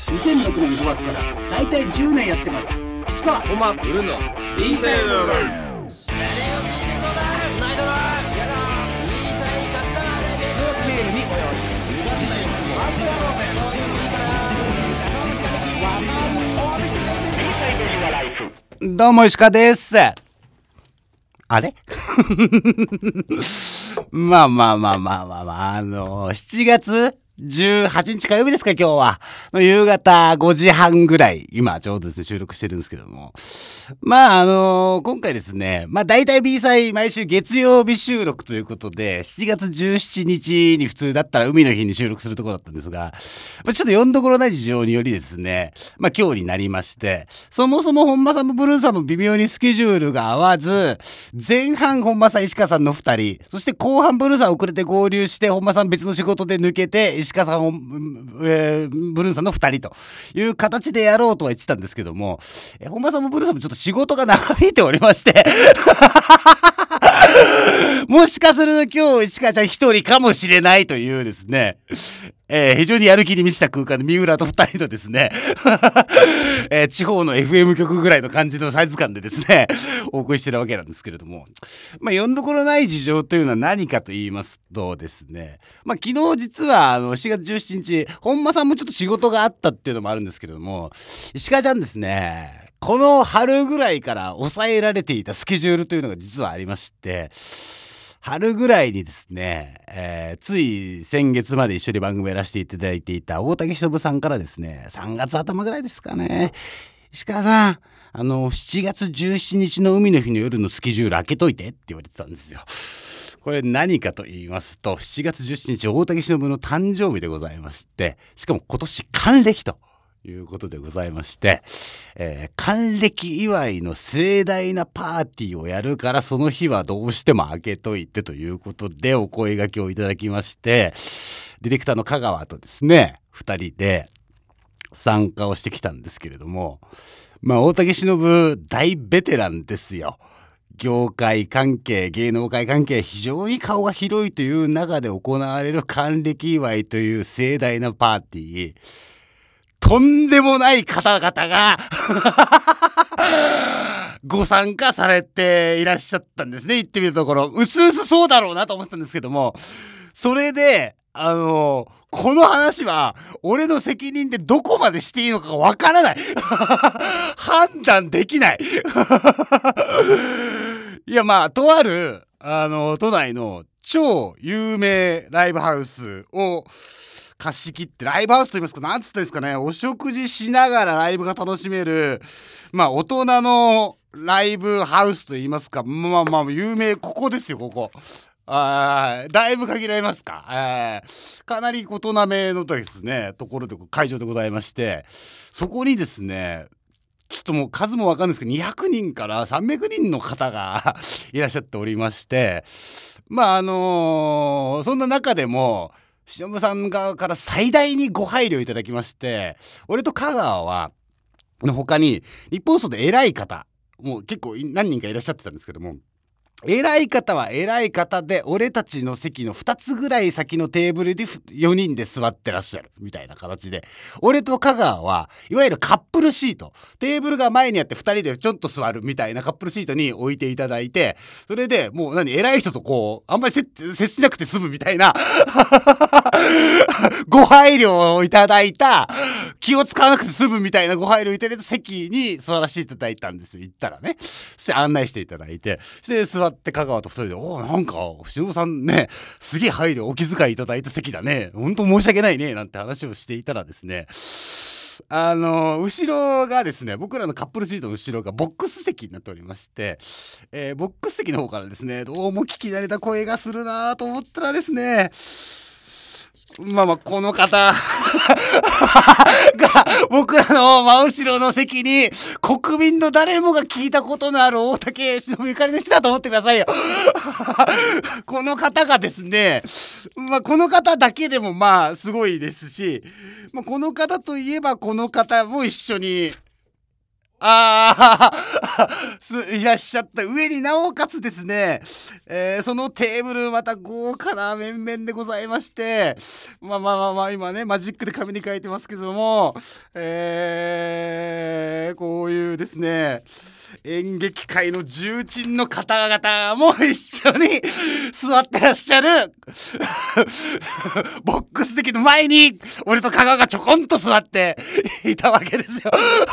2006年5月からだいたい10年やってます。しかコマ売るのインテリアどうも石川です。あれまあ7月18日火曜日ですか、今日はの夕方5時半ぐらい、今ちょうどですね収録してるんですけども、今回ですね、大体 B 祭毎週月曜日収録ということで、7月17日に普通だったら海の日に収録するところだったんですが、ちょっと読んどころない事情によりですね、今日になりまして、そもそも本間さんもブルーさんも微妙にスケジュールが合わず、前半本間さん石川さんの2人、そして後半ブルーさん遅れて合流して、本間さん別の仕事で抜けて、石川さん、ブルーさんの2人という形でやろうとは言ってたんですけども、本間さんもブルーさんもちょっと仕事が長引いておりましてもしかすると今日石川ちゃん一人かもしれないというですね、非常にやる気に満ちた空間で三浦と二人のですね、地方の FM 局ぐらいの感じのサイズ感でですねお送りしてるわけなんですけれども、読んどころない事情というのは何かと言いますとですね、昨日実は4月17日本間さんもちょっと仕事があったっていうのもあるんですけれども、石川ちゃんですね、この春ぐらいから抑えられていたスケジュールというのが実はありまして、春ぐらいにですね、つい先月まで一緒に番組やらせていただいていた大竹しのぶさんからですね、3月頭ぐらいですかね、石川さん7月17日の海の日の夜のスケジュール開けといてって言われてたんですよ。これ何かと言いますと、7月17日大竹しのぶの誕生日でございまして、しかも今年還暦ということでございまして、還暦祝いの盛大なパーティーをやるから、その日はどうしても開けといてということでお声掛けをいただきまして、ディレクターの香川とですね2人で参加をしてきたんですけれども、大竹しのぶ大ベテランですよ。業界関係、芸能界関係、非常に顔が広いという中で行われる還暦祝いという盛大なパーティー、とんでもない方々がご参加されていらっしゃったんですね。言ってみるところ、うすうすそうだろうなと思ったんですけども、それでこの話は俺の責任でどこまでしていいのかわからない判断できないいやとある都内の超有名ライブハウスを貸し切って、ライブハウスと言いますか、なんつったんですかね、お食事しながらライブが楽しめる、大人のライブハウスと言いますか、有名、ここですよ、ここ。だいぶ限られますか。かなり大人めのですね、ところで、会場でございまして、そこにですね、ちょっともう数もわかんないですけど、200人から300人の方がいらっしゃっておりまして、そんな中でも、しのぶさん側から最大にご配慮いただきまして、俺と香川はの他に日本放送で偉い方もう結構何人かいらっしゃってたんですけども、偉い方は偉い方で、俺たちの席の2つぐらい先のテーブルで4人で座ってらっしゃるみたいな形で、俺と香川はいわゆるカップルシート、テーブルが前にあって2人でちょっと座るみたいなカップルシートに置いていただいて、それでもう偉い人とこうあんまり接しなくて済むみたいなご配慮をいただいた、気を使わなくて済むみたいなご配慮をいただいた席に座らせていただいたんですよ。行ったらね、そして案内していただいて、そして座って香川と2人で、なんかしのぶさんね、すげえ配慮お気遣いいただいた席だね、本当申し訳ないねなんて話をしていたらですね、後ろがですね、僕らのカップルシートの後ろがボックス席になっておりまして、ボックス席の方からですね、どうも聞き慣れた声がするなと思ったらですね、この方が僕らの真後ろの席に、国民の誰もが聞いたことのある大竹しのぶゆかりの人だと思ってくださいよこの方がですね、この方だけでもすごいですし、この方といえばこの方も一緒にいらっしゃった上になおかつですね、そのテーブルまた豪華な面々でございまして、まあ今ねマジックで紙に書いてますけども、こういうですね演劇界の重鎮の方々も一緒に座ってらっしゃるボックス席の前に俺と香川がちょこんと座っていたわけですよ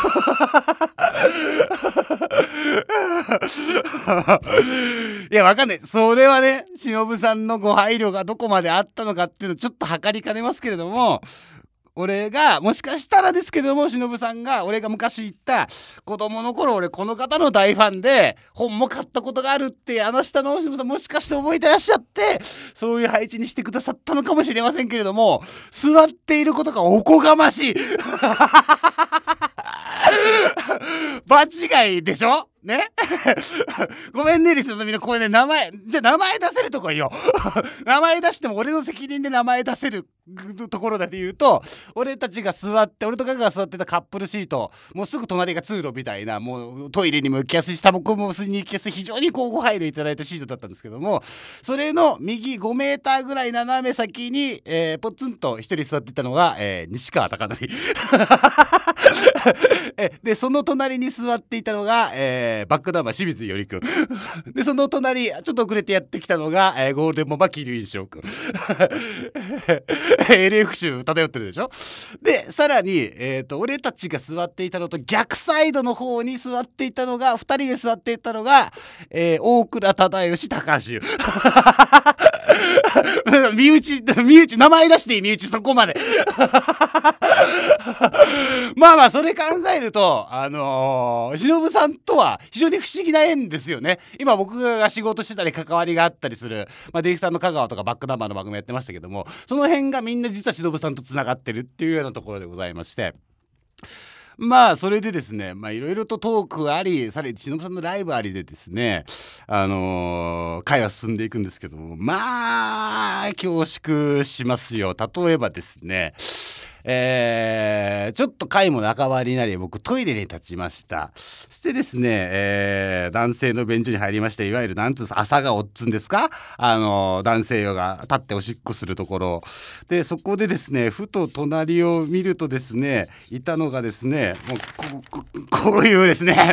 いやわかんない、それはね忍さんのご配慮がどこまであったのかっていうのちょっと測りかねますけれども、俺がもしかしたらですけども、忍さんが俺が昔言った子供の頃俺この方の大ファンで本も買ったことがあるって話したのを忍さんもしかして覚えてらっしゃって、そういう配置にしてくださったのかもしれませんけれども、座っていることがおこがましい場違いでしょねごめんねリスナーのみんな、これね名前出せるとこいいよ名前出しても俺の責任で名前出せるところだで言うと、俺たちが座って俺と香川が座ってたカップルシート、もうすぐ隣が通路みたいな、もうトイレにも行きやすいしタバコも吸いに行きやすい非常にご配慮いただいたシートだったんですけども、それの右5メーターぐらい斜め先に、ポツンと一人座ってたのが、西川貴教でその隣に座っていたのが、バックナンバー清水依りくんでその隣ちょっと遅れてやってきたのが、ゴールデンボンバー桐生翔くんLF 州漂ってるでしょ。でさらに、俺たちが座っていたのと逆サイドの方に座っていたのが2人で座っていたのが、大倉忠義高橋身内名前出していい、身内そこまでまあそれ考えると忍さんとは非常に不思議な縁ですよね。今僕が仕事してたり関わりがあったりする、ディレクターの香川とかバックナンバーの番組やってましたけども、その辺がみんな実は忍さんとつながってるっていうようなところでございまして、それでですね、いろいろとトークあり、さらに忍さんのライブありでですね、会話進んでいくんですけども、恐縮しますよ。例えばですね、ちょっと回も半ばになり僕トイレに立ちました。そしてですね、男性の便所に入りまして、いわゆるなんつうんです朝顔っつんですか、男性用が立っておしっこするところで、そこでですねふと隣を見るとですねいたのがですね、もうこういうですね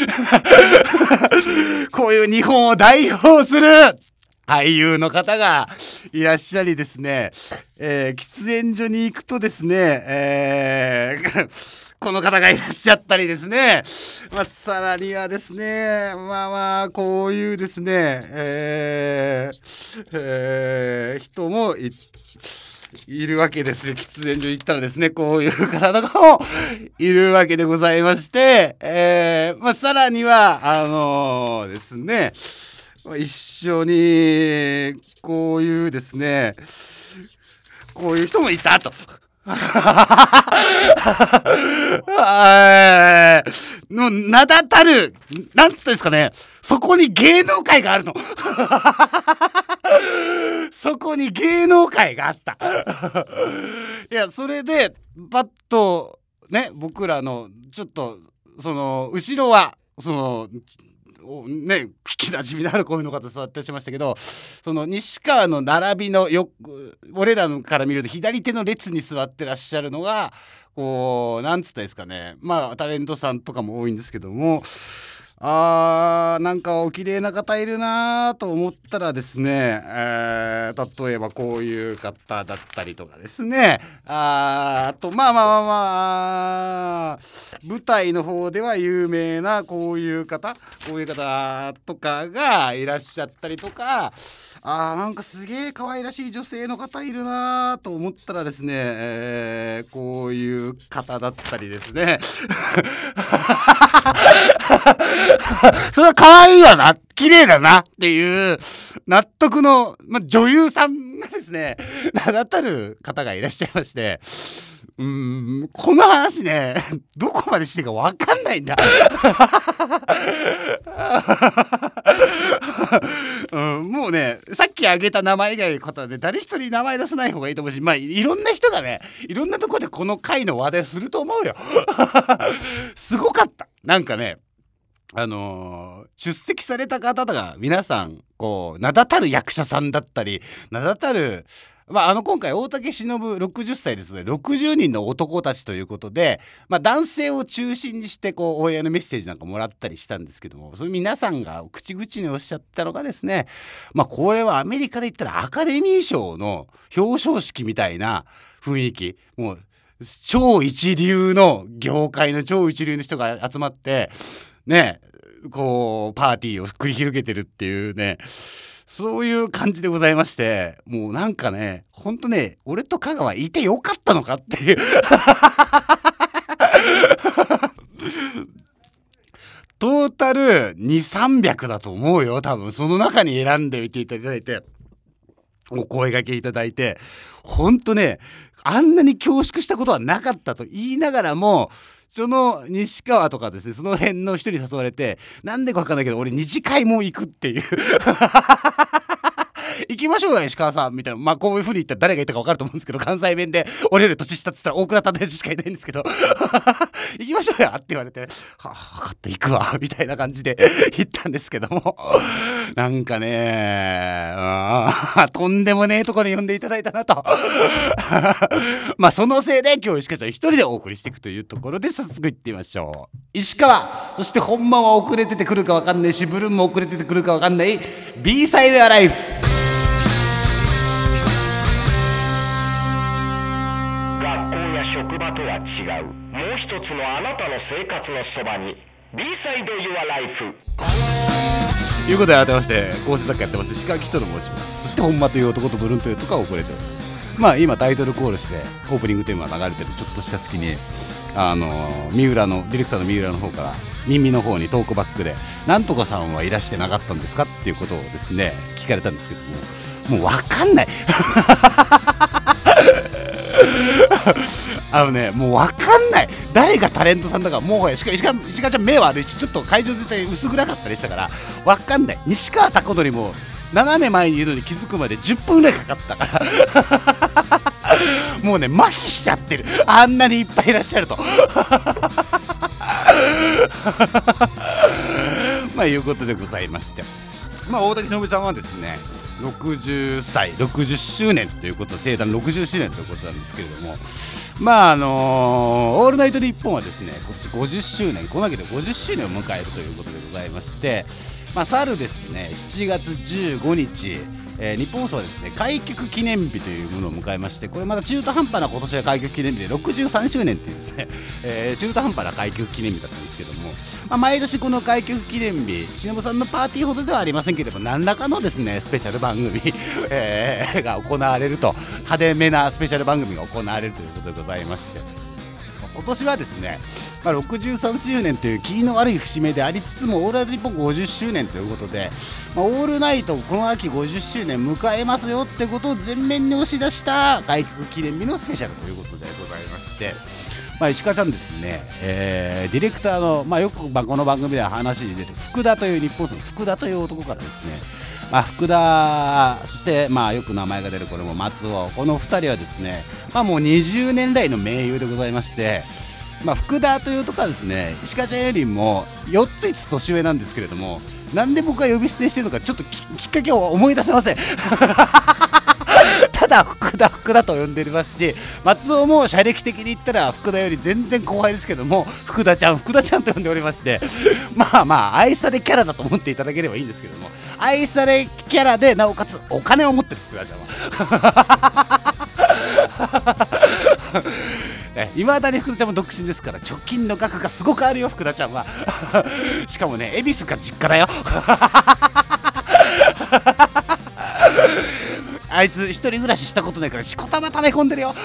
こういう日本を代表する俳優の方がいらっしゃりですね、喫煙所に行くとですね、この方がいらっしゃったりですね、さらにはですねこういうですね、人もいるわけですよ。喫煙所行ったらですねこういう方とかもいるわけでございまして、さらにはですね一緒にこういうですねこういう人もいたとの名だたるなんつったんですかね、そこに芸能界があるのそこに芸能界があったいやそれでパッとね僕らのちょっとその後ろはその聞きなじみのあるこういうの方座ってしましたけど、その西川の並びの俺らのから見ると左手の列に座ってらっしゃるのがこうなんつったですかね、タレントさんとかも多いんですけども、なんかお綺麗な方いるなと思ったらですね、例えばこういう方だったりとかですね、あと舞台の方では有名なこういう方とかがいらっしゃったりとか、なんかすげえ可愛らしい女性の方いるなと思ったらですね、こういう方だったりですねそれは可愛いわな、綺麗だなっていう納得の、女優さんがですね名だたる方がいらっしゃいまして、この話ねどこまでしていいか分かんないんだもうねさっき挙げた名前以外の方で誰一人名前出さない方がいいと思うし、いろんな人がねいろんなところでこの回の話題すると思うよすごかったなんかね出席された方が皆さんこう名だたる役者さんだったり名だたる今回大竹しのぶ60歳ですので60人の男たちということで、男性を中心にしてこう応援のメッセージなんかもらったりしたんですけども、それ皆さんが口々におっしゃったのがですね、これはアメリカで言ったらアカデミー賞の表彰式みたいな雰囲気、もう超一流の業界の超一流の人が集まってね、こうパーティーを繰り広げてるっていうね、そういう感じでございまして、もうなんかね、ほんとね、俺と香川いてよかったのかっていうトータル2、300だと思うよ、多分。その中に選んでみていただいて、お声掛けいただいて、ほんとね、あんなに恐縮したことはなかったと言いながらも、その西川とかですね、その辺の人に誘われて、なんでか分かんないけど俺二次会も行くっていう行きましょうよ石川さんみたいな、こういう風に言ったら誰がいたか分かると思うんですけど、関西弁で俺より年下って言ったら大倉忠義しかいないんですけど行きましょうよって言われて、分かった行くわみたいな感じで行ったんですけども、なんかね、とんでもねえところに呼んでいただいたなとそのせいで今日石川ちゃん一人でお送りしていくというところで、早速行ってみましょう。石川、そして本番は遅れててくるか分かんないし、ブルーンも遅れててくるか分かんない B サイドアライフ。 学校や職場とは違う、もう一つのあなたの生活のそばに B サイドユアライフということで改めまして構成作家やってます石川紀人と申します。そして本間という男とブルーンという男が遅れております。今タイトルコールしてオープニングテーマが流れてるちょっとした隙に三浦のディレクターの三浦の方から耳の方にトークバックでなんとかさんはいらしてなかったんですかっていうことをですね聞かれたんですけども、もう分かんないもう分かんない、誰がタレントさんだか、もう石川ちゃん目悪いし、ちょっと会場絶対薄暗かったりしたから分かんない。西川貴教も斜め前にいるのに気づくまで10分ぐらいかかったからもうね麻痺しちゃってる、あんなにいっぱいいらっしゃるということでございまして、大竹しのぶさんはですね60歳60周年ということで、生誕60周年ということなんですけれども、オールナイトニッポンはですね今年50周年、この秋で50周年を迎えるということでございまして、去るですね7月15日、日本放送はですね開局記念日というものを迎えまして、これまだ中途半端な今年は開局記念日で63周年というですね、中途半端な開局記念日だったんですけども、毎年この開局記念日、しのぶさんのパーティーほどではありませんけれども、何らかのですねスペシャル番組、が行われると、派手めなスペシャル番組が行われるということでございまして、今年はですね、63周年という気の悪い節目でありつつも、オールナイトニッポン50周年ということで、オールナイトこの秋50周年迎えますよってことを前面に押し出した開局記念日のスペシャルということでございまして、石川ちゃんですね、ディレクターの、よくこの番組では話に出る福田という日本放送の福田という男からですね、福田、そしてよく名前が出るこれも松尾、この2人はですね、もう20年来の盟友でございまして、福田という男はですね石川ちゃんよりも4つ5つ年上なんですけれども、なんで僕が呼び捨てしてるのかちょっと きっかけを思い出せませんただ福田と呼んでおりますし、松尾も社歴的に言ったら福田より全然後輩ですけども、福田ちゃんと呼んでおりまして、愛されキャラだと思っていただければいいんですけども、愛されキャラでなおかつお金を持ってる福田ちゃんはいまだに福田ちゃんも独身ですから、貯金の額がすごくあるよ福田ちゃんはしかもね恵比寿が実家だよあいつ一人暮らししたことないからしこたま溜め込んでるよ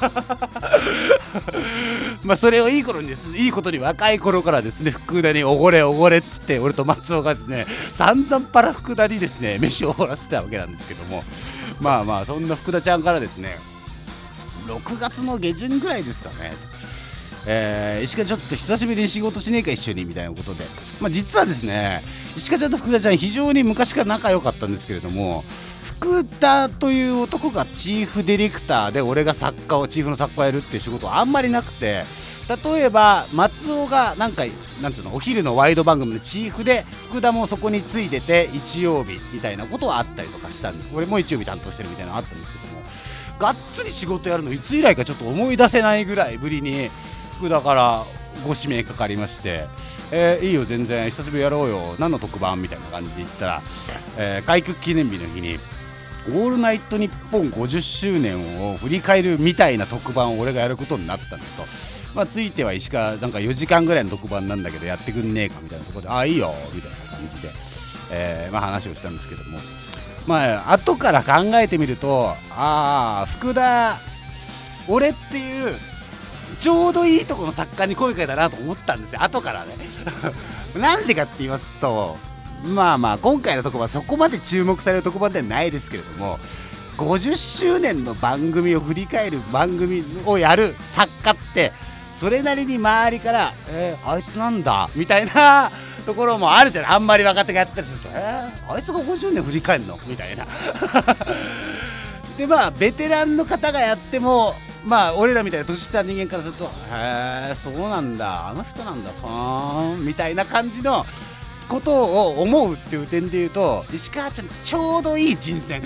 それをいいことに若い頃からですね福田におごれっつって俺と松尾がですね散々パラ福田にですね飯をおごらせたわけなんですけども、そんな福田ちゃんからですね6月の下旬ぐらいですかね、石川ちょっと久しぶりに仕事しねえか一緒にみたいなことで、実はですね石川ちゃんと福田ちゃん非常に昔から仲良かったんですけれども、福田という男がチーフディレクターで俺がチーフの作家をやるっていう仕事はあんまりなくて、 例えば松尾がなんていうのお昼のワイド番組のチーフで福田もそこについてて日曜日みたいなことはあったりとかしたんで、俺も日曜日担当してるみたいなのあったんですけども、がっつり仕事やるのいつ以来かちょっと思い出せないぐらいぶりに福田からご指名かかりまして、いいよ全然久しぶりやろうよ、何の特番みたいな感じで言ったら、開局記念日の日にオールナイトニッポン50周年を振り返るみたいな特番を俺がやることになったのと、ついては石川なんか4時間ぐらいの特番なんだけどやってくんねえかみたいなところで、いいよみたいな感じで、話をしたんですけども、後から考えてみると、福田俺っていうちょうどいいとこの作家に声かけたなと思ったんですよ、後からねなんでかって言いますと、今回の特番そこまで注目される特番ではないですけれども、50周年の番組を振り返る番組をやる作家ってそれなりに周りからあいつなんだみたいなところもあるじゃない。あんまり若手がやったりするとあいつが50年振り返るのみたいなでベテランの方がやっても俺らみたいな年下人間からするとそうなんだあの人なんだみたいな感じのことを思うっていう点で言うと、石川ちゃんちょうどいい人選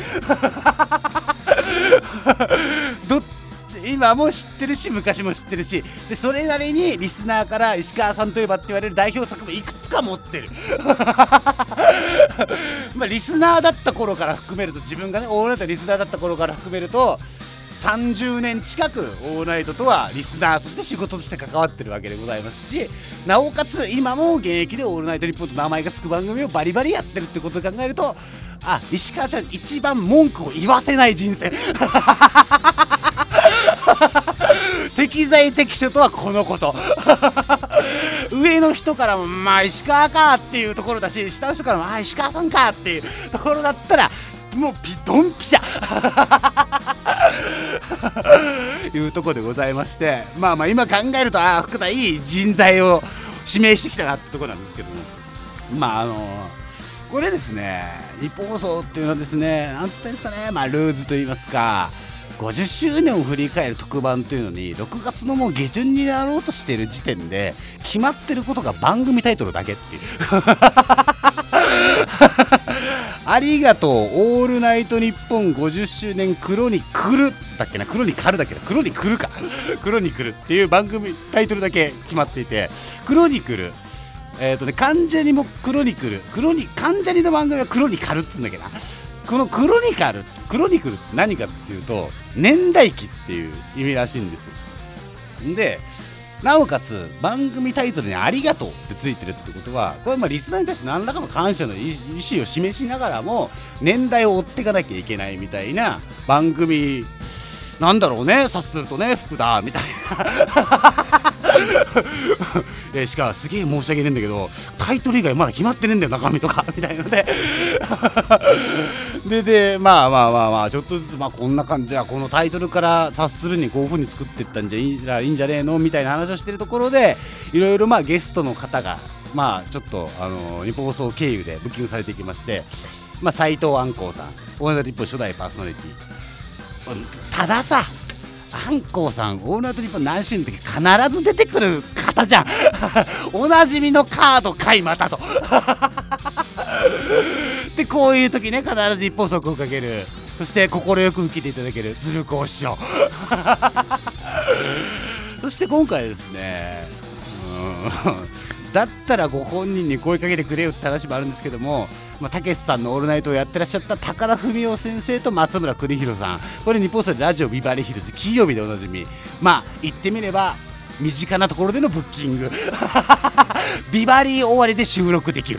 今も知ってるし昔も知ってるしで、それなりにリスナーから石川さんといえばって言われる代表作もいくつか持ってるリスナーだった頃から含めると、自分がねオールナイトリスナーだった頃から含めると30年近くオールナイトとはリスナーそして仕事として関わってるわけでございますし、なおかつ今も現役でオールナイトニッポンと名前が付く番組をバリバリやってるってことを考えると、石川ちゃん一番文句を言わせない人選適材適所とはこのこと上の人からも石川かっていうところだし、下の人からも石川さんかっていうところだったらもうピドンピシャいうところでございまして、今考えると福田いい人材を指名してきたなってところなんですけども、これですね、日本放送っていうのはですね、なんつったんですかね、ルーズと言いますか、50周年を振り返る特番というのに6月のもう下旬になろうとしている時点で決まってることが番組タイトルだけっていうありがとうオールナイトニッポン50周年クロニクルだっけな、クロニカルだっけな、クロニクルかクロニクルっていう番組タイトルだけ決まっていて、クロニクル関ジャニもクロニクル関ジャニの番組はクロニカルっつうんだけどな、このクロニクルって何かっていうと年代記っていう意味らしいんですよ。でなおかつ番組タイトルにありがとうってついてるってことは、これはリスナーに対して何らかの感謝の意思を示しながらも年代を追っていかなきゃいけないみたいな番組なんだろうね。察するとね、福田みたいなしかすげえ申し訳ねえんだけどタイトル以外まだ決まってねえんだよ中身とかみたいのででちょっとずつこんな感じはこのタイトルから察するにこういう風に作っていったんじゃいいんじゃねえのみたいな話をしてるところで、いろいろゲストの方がちょっと日本放送経由でブッキングされていきまして、斉藤安光さんオールナイトニッポン初代パーソナリティ、たださ安光さんオールナイトニッポン何周年の時必ず出てくる方じゃんおなじみのカード買いまたとでこういう時ね必ず一方速をかける、そして快く受けていただける鶴光師匠そして今回ですねだったらご本人に声かけてくれよって話もあるんですけども、たけしさんのオールナイトをやってらっしゃった高田文夫先生と松村邦洋さん、これ日本放送でラジオビバリーヒルズ金曜日でおなじみ、言ってみれば身近なところでのブッキングビバリー終わりで収録できる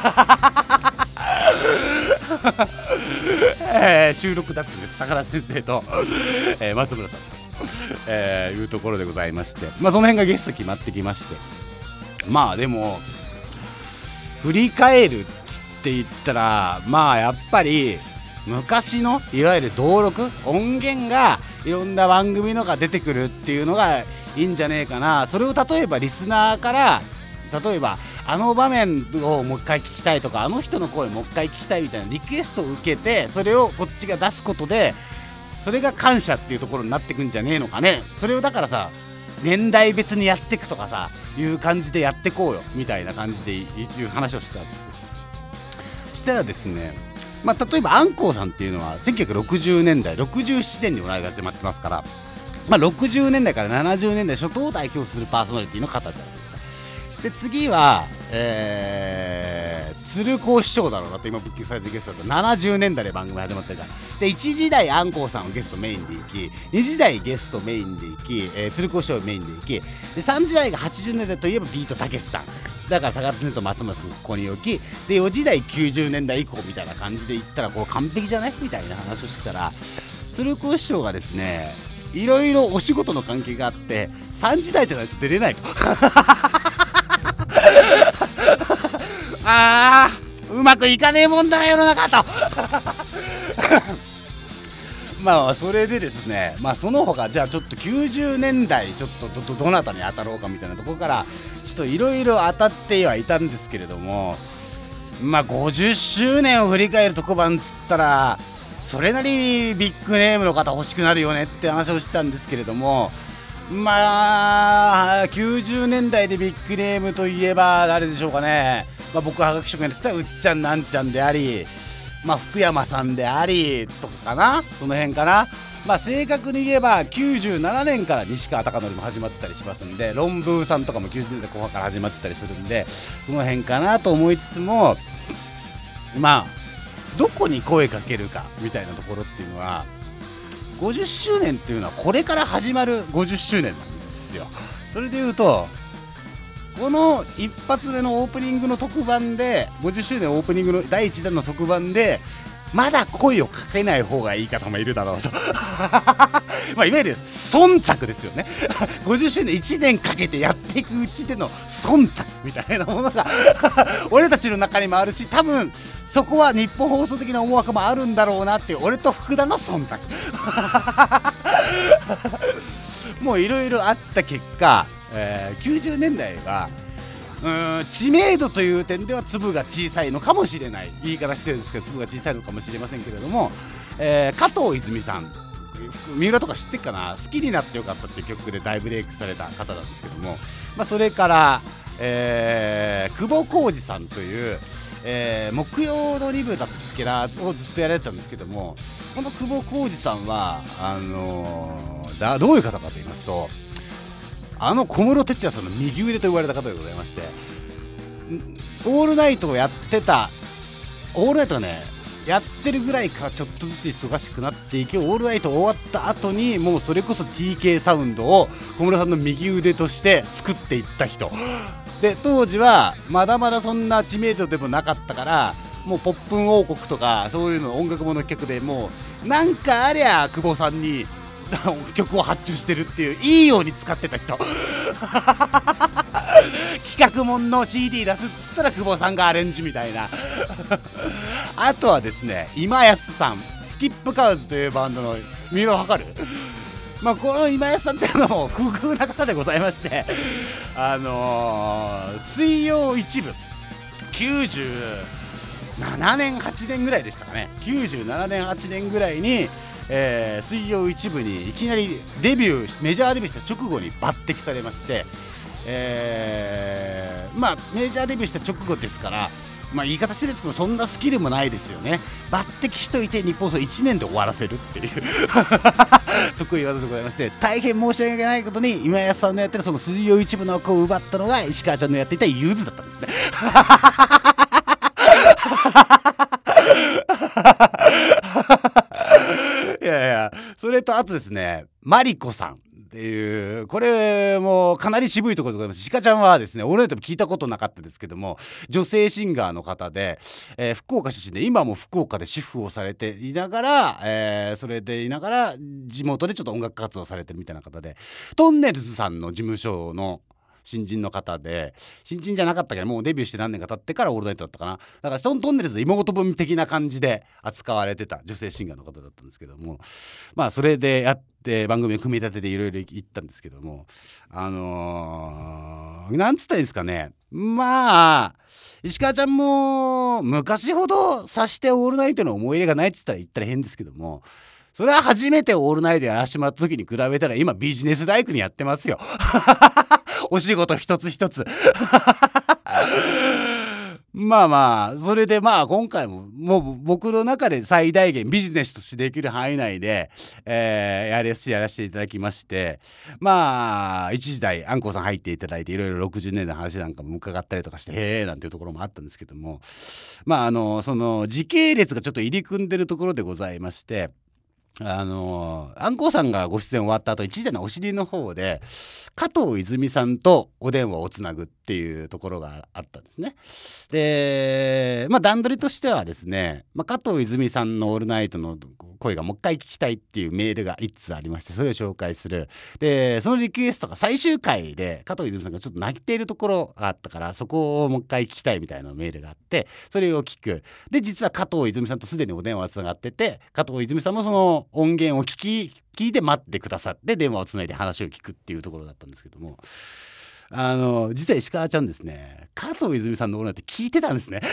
収録だったんです、高田先生と、松村さんと、いうところでございまして、その辺がゲスト決まってきまして、でも振り返るって言ったらやっぱり昔のいわゆる登録音源がいろんな番組のが出てくるっていうのがいいんじゃねえかな。それを例えばリスナーから例えばあの場面をもう一回聞きたいとかあの人の声もう一回聞きたいみたいなリクエストを受けて、それをこっちが出すことでそれが感謝っていうところになってくんじゃねえのかね。それをだからさ年代別にやっていくとかさいう感じでやってこうよみたいな感じでいう話をしてたんですよ。そしたらですね、例えばアンコウさんっていうのは1960年代67年にお笑いが始まってますから、60年代から70年代初頭を代表するパーソナリティの方じゃないですか。で次は、鶴光師匠だろうなと今ブッキングされてるゲストだと70年代で番組始まってるから、じゃあ1時代アンコウさんをゲストメインでいき、2時代ゲストメインでいき、鶴光師匠メインでいき、で3時代が80年代といえばビートたけしさんだから高津根と松村さんここに置きで、4時代90年代以降みたいな感じでいったらこれ完璧じゃないみたいな話をしてたら、鶴光師匠がですねいろいろお仕事の関係があって3時代じゃないと出れないとうまくいかねえもんだな世の中とそれでですね、その他じゃあちょっと90年代ちょっと どなたに当たろうかみたいなところからちょっといろいろ当たってはいたんですけれども、50周年を振り返る特番つったらそれなりにビッグネームの方欲しくなるよねって話をしてたんですけれども、90年代でビッグネームといえば誰でしょうかね。僕ははがき職人やってたうっちゃんなんちゃんであり、福山さんでありとかかな、その辺かな。正確に言えば97年から西川貴教も始まってたりしますんで、論文さんとかも90年代後半から始まってたりするんで、その辺かなと思いつつも、どこに声かけるかみたいなところっていうのは50周年っていうのはこれから始まる50周年なんですよ。それでいうとこの一発目のオープニングの特番で50周年オープニングの第1弾の特番でまだ声をかけない方がいい方もいるだろうといわゆる忖度ですよね50周年1年かけてやっていくうちでの忖度みたいなものが俺たちの中にもあるし、多分そこは日本放送的な思惑もあるんだろうなっていう俺と福田の忖度もういろいろあった結果、90年代は知名度という点では粒が小さいのかもしれない、言い方してるんですけど粒が小さいのかもしれませんけれども、加藤泉さん三浦とか知ってっかな、好きになってよかったっていう曲で大ブレイクされた方なんですけども、それから、久保浩二さんという、木曜の2部だっけなをずっとやられてたんですけども、この久保浩二さんはどういう方かと言いますと、小室哲哉さんの右腕と言われた方でございまして、オールナイトをやってた、オールナイトがねやってるぐらいからちょっとずつ忙しくなっていき、オールナイト終わった後にもうそれこそ TK サウンドを小室さんの右腕として作っていった人で、当時はまだまだそんな知名度でもなかったから、もうポップン王国とかそういうの音楽もの曲でもうなんかありゃ久保さんに曲を発注してるっていう、いいように使ってた人企画もんの CD 出すっつったら久保さんがアレンジみたいなあとはですね、今安さん、スキップカウズというバンドの三浦わかる？この今安さんっていうのも不遇な方でございまして、水曜一部97年8年ぐらいでしたかね、97年8年ぐらいに水曜一部にいきなりメジャーデビューした直後に抜擢されまして、メジャーデビューした直後ですから、言い方してるんですけどそんなスキルもないですよね。抜擢しといて日本放送1年で終わらせるっていう得意技でございまして、大変申し訳ないことに今安さんのやってるその水曜一部の枠を奪ったのが石川ちゃんのやっていたゆずだったんですねいやそれとあとですね、マリコさんっていう、これもかなり渋いところでございます。シカちゃんはですね、俺らでも聞いたことなかったですけども、女性シンガーの方で、福岡出身で今も福岡で主婦をされていながら、それでいながら地元でちょっと音楽活動されてるみたいな方で、トンネルズさんの事務所の新人の方で、新人じゃなかったけどもうデビューして何年か経ってからオールナイトだったかな、だからトンネルズの妹分的な感じで扱われてた女性シンガーの方だったんですけども、それでやって番組を組み立てていろいろ言ったんですけども、なんつったらいいんですかね、石川ちゃんも昔ほど察してオールナイトの思い入れがないっつったら言ったら変ですけども、 それは初めてオールナイトやらせてもらった時に比べたら今ビジネスライクにやってますよお仕事一つ一つまあまあそれでまあ今回ももう僕の中で最大限ビジネスとしてできる範囲内で、やらせていただきまして、まあ一時代アンコウさん入っていただいていろいろ60年代の話なんかも伺ったりとかしてへえなんていうところもあったんですけども、まあその時系列がちょっと入り組んでるところでございまして、アンコウさんがご出演終わった後、一時代のお尻の方で加藤泉さんとお電話をつなぐっていうところがあったんですね。でまあ段取りとしてはですね、加藤泉さんのオールナイトの声がもう一回聞きたいっていうメールが1通ありまして、それを紹介する。でそのリクエストが最終回で加藤泉さんがちょっと泣いているところがあったから、そこをもう一回聞きたいみたいなメールがあって、それを聞く。で実は加藤泉さんとすでにお電話がつながってて、加藤泉さんもその音源を聞いて待ってくださって電話をつないで話を聞くっていうところだったんですけども、実は石川ちゃんですね、加藤泉さんのオールナイト聞いてたんですね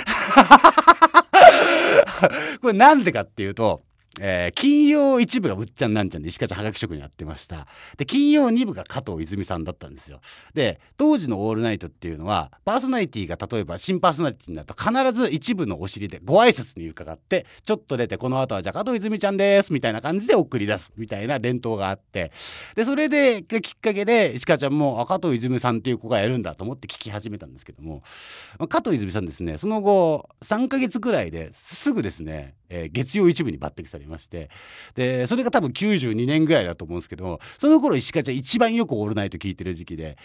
これなんでかっていうと、金曜一部がうっちゃんなんちゃんで石川ちゃんはがき職にやってました。で金曜二部が加藤泉さんだったんですよ。で当時のオールナイトっていうのはパーソナリティが例えば新パーソナリティになると必ず一部のお尻でご挨拶に伺って、ちょっと出てこの後はじゃあ加藤泉ちゃんですみたいな感じで送り出すみたいな伝統があって、でそれできっかけで石川ちゃんも加藤泉さんっていう子がやるんだと思って聞き始めたんですけども、加藤泉さんですね、その後3ヶ月ぐらいですぐですね、月曜一部に抜擢されまして、でそれが多分92年ぐらいだと思うんですけど、その頃石川ちゃん一番よくオールナイト聞いてる時期で、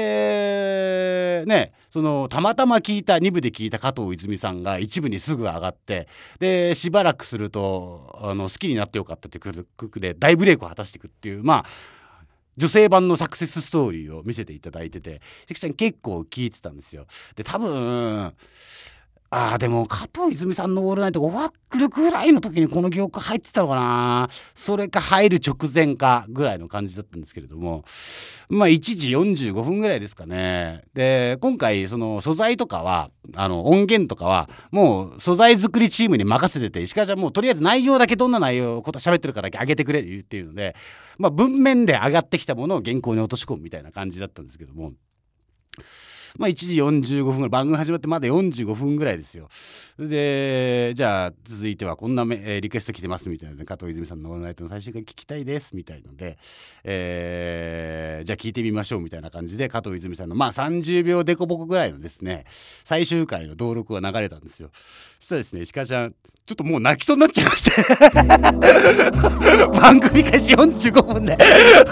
ね、そのたまたま聞いた2部で聞いた加藤泉さんが一部にすぐ上がって、でしばらくすると好きになってよかったっていう曲で大ブレイクを果たしていくっていう、まあ女性版のサクセスストーリーを見せていただいてて、石川ちゃん結構聞いてたんですよ。で多分でも加藤泉さんのオールナイトが終わるぐらいの時にこの業界入ってたのかな、それか入る直前かぐらいの感じだったんですけれども、まあ1時45分ぐらいですかね。で今回その素材とかは音源とかはもう素材作りチームに任せてて、石川ちゃんもうとりあえず内容だけどんな内容こと喋ってるかだけ上げてくれっていうので、まあ文面で上がってきたものを原稿に落とし込むみたいな感じだったんですけども、まあ1時45分ぐらい、番組始まってまだ45分ぐらいですよ。でじゃあ続いてはこんなリクエスト来てますみたいな、ね、加藤泉さんのオールナイトの最終回聞きたいですみたいので、じゃあ聞いてみましょうみたいな感じで加藤泉さんのまあ30秒デコボコぐらいのですね最終回の登録が流れたんですよ。そしたらですね、石川ちゃんちょっともう泣きそうになっちゃいまして番組開始45分で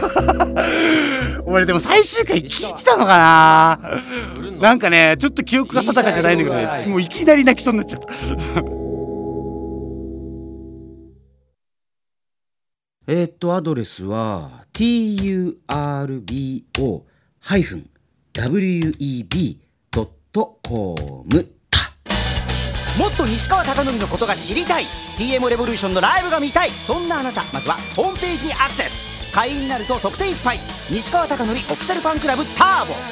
俺でも最終回聞いてたのかな、なんかねちょっと記憶が定かじゃないんだけどね、もういきなり泣きそうになっちゃったアドレスは turbo-web.com。 もっと西川貴教のことが知りたい、 TM レボリューションのライブが見たい、そんなあなた、まずはホームページにアクセス。会員になると特典いっぱい、西川貴教オフィシャルファンクラブターボ。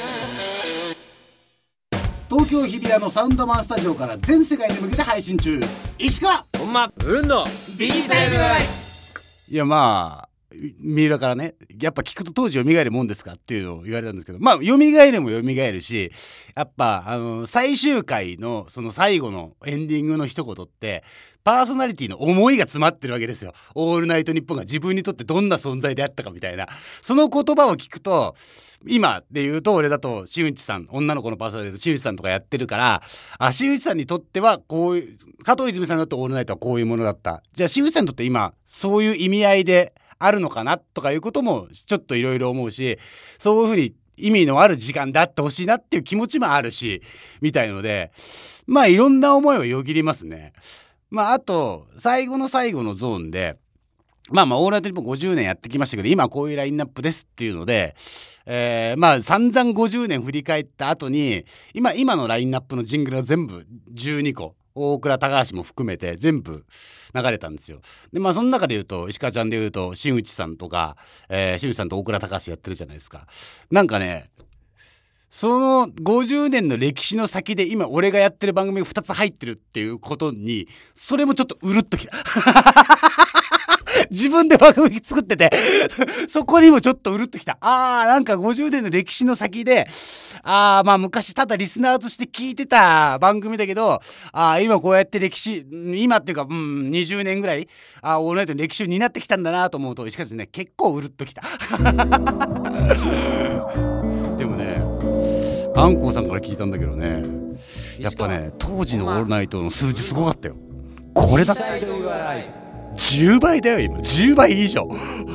東京日比谷のサウンドマンスタジオから全世界に向けて配信中、石川ほんまブルンの B サイドライブ。 いやまあ三浦からね、やっぱ聞くと当時蘇るもんですかっていうのを言われたんですけど、まあ蘇るも蘇るし、やっぱ最終回のその最後のエンディングの一言ってパーソナリティの思いが詰まってるわけですよ。オールナイトニッポンが自分にとってどんな存在であったかみたいな、その言葉を聞くと、今で言うと俺だと新内さん、女の子のパーソナリティの新内さんとかやってるから、新内さんにとってはこういう、加藤泉さんにとってオールナイトはこういうものだった、じゃあ新内さんにとって今そういう意味合いであるのかなとかいうこともちょっといろいろ思うし、そういうふうに意味のある時間であってほしいなっていう気持ちもあるしみたいので、まあいろんな思いはよぎりますね。まああと最後の最後のゾーンでまあオールナイトニッポン50年やってきましたけど、今こういうラインナップですっていうので、まあ散々50年振り返った後に今のラインナップのジングルが全部12個、大倉高橋も含めて全部流れたんですよ。でまあその中で言うと石川ちゃんで言うと新内さんとか、新内さんと大倉高橋やってるじゃないですか。なんかね、その50年の歴史の先で今俺がやってる番組が2つ入ってるっていうことに、それもちょっとうるっときた自分で番組作っててそこにもちょっとうるっときた。なんか50年の歴史の先でまあ昔ただリスナーとして聞いてた番組だけど今こうやって歴史今っていうか20年ぐらいオールナイトの歴史を担ってきたんだなと思うとしかしね結構うるっときたでもねあんこうさんから聞いたんだけどねやっぱね当時のオールナイトの数字すごかったよ。これだ10倍だよ今10倍以上